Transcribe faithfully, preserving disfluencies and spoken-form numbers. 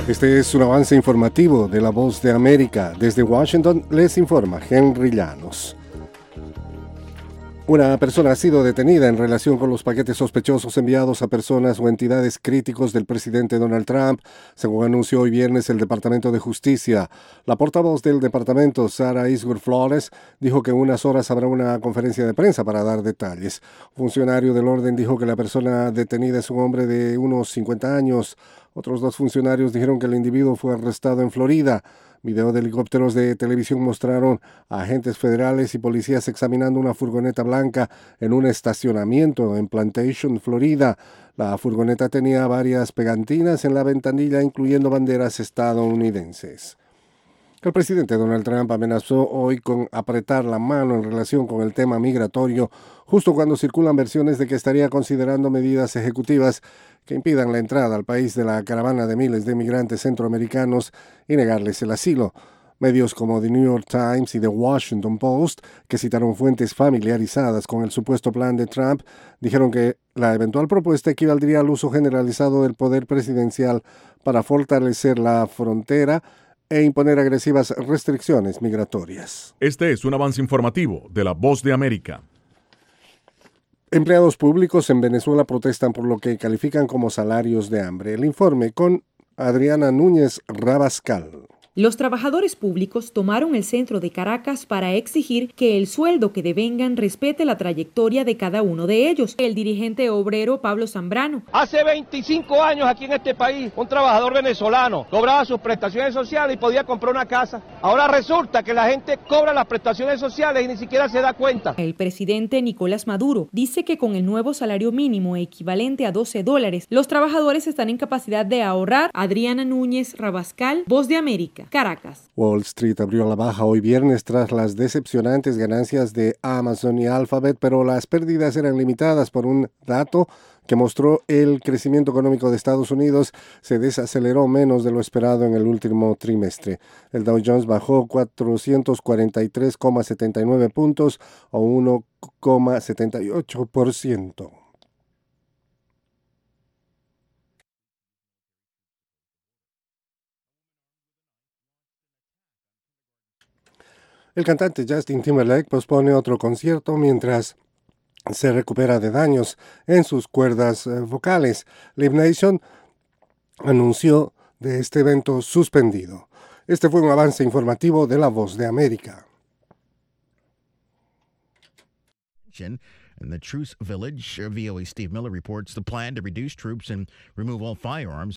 Este es un avance informativo de La Voz de América. Desde Washington les informa Henry Llanos. Una persona ha sido detenida en relación con los paquetes sospechosos enviados a personas o entidades críticos del presidente Donald Trump, según anunció hoy viernes el Departamento de Justicia. La portavoz del departamento, Sarah Isgur Flores, dijo que en unas horas habrá una conferencia de prensa para dar detalles. Un funcionario del orden dijo que la persona detenida es un hombre de unos cincuenta años. Otros dos funcionarios dijeron que el individuo fue arrestado en Florida. Videos de helicópteros de televisión mostraron a agentes federales y policías examinando una furgoneta blanca en un estacionamiento en Plantation, Florida. La furgoneta tenía varias pegantinas en la ventanilla, incluyendo banderas estadounidenses. El presidente Donald Trump amenazó hoy con apretar la mano en relación con el tema migratorio, justo cuando circulan versiones de que estaría considerando medidas ejecutivas que impidan la entrada al país de la caravana de miles de inmigrantes centroamericanos y negarles el asilo. Medios como The New York Times y The Washington Post, que citaron fuentes familiarizadas con el supuesto plan de Trump, dijeron que la eventual propuesta equivaldría al uso generalizado del poder presidencial para fortalecer la frontera e imponer agresivas restricciones migratorias. Este es un avance informativo de La Voz de América. Empleados públicos en Venezuela protestan por lo que califican como salarios de hambre. El informe con Adriana Núñez Rabascal. Los trabajadores públicos tomaron el centro de Caracas para exigir que el sueldo que devengan respete la trayectoria de cada uno de ellos. El dirigente obrero Pablo Zambrano. Hace veinticinco años aquí en este país, un trabajador venezolano cobraba sus prestaciones sociales y podía comprar una casa. Ahora resulta que la gente cobra las prestaciones sociales y ni siquiera se da cuenta. El presidente Nicolás Maduro dice que con el nuevo salario mínimo equivalente a doce dólares, los trabajadores están en capacidad de ahorrar. Adriana Núñez Rabascal, Voz de América, Caracas. Wall Street abrió a la baja hoy viernes tras las decepcionantes ganancias de Amazon y Alphabet, pero las pérdidas eran limitadas por un dato que mostró el crecimiento económico de Estados Unidos se desaceleró menos de lo esperado en el último trimestre. El Dow Jones bajó cuatrocientos cuarenta y tres coma setenta y nueve puntos o uno coma setenta y ocho por ciento. El cantante Justin Timberlake pospone otro concierto mientras se recupera de daños en sus cuerdas vocales. Live Nation anunció de este evento suspendido. Este fue un avance informativo de La Voz de América. In the Truce Village, V O A Steve Miller reports the plan to reduce troops and remove all firearms